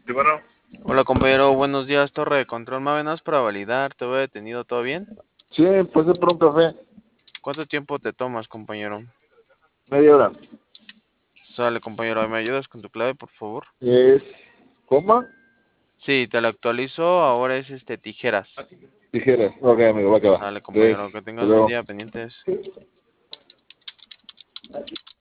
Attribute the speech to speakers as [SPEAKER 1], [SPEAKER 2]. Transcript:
[SPEAKER 1] Sí, bueno.
[SPEAKER 2] Hola compañero, buenos días, torre de control. ¿Me avenas para validar? ¿Te veo detenido? ¿Todo bien?
[SPEAKER 1] Sí, pues es por un café.
[SPEAKER 2] ¿Cuánto tiempo te tomas, compañero?
[SPEAKER 1] Media hora.
[SPEAKER 2] Sale, compañero, ¿me ayudas con tu clave, por favor?
[SPEAKER 1] Es coma,
[SPEAKER 2] Sí, te la actualizo, ahora es tijeras.
[SPEAKER 1] tijeras. Ok, amigo, va que va.
[SPEAKER 2] Sale, compañero,
[SPEAKER 1] Entonces,
[SPEAKER 2] que
[SPEAKER 1] te
[SPEAKER 2] tengas buen
[SPEAKER 1] veo.
[SPEAKER 2] día, pendientes.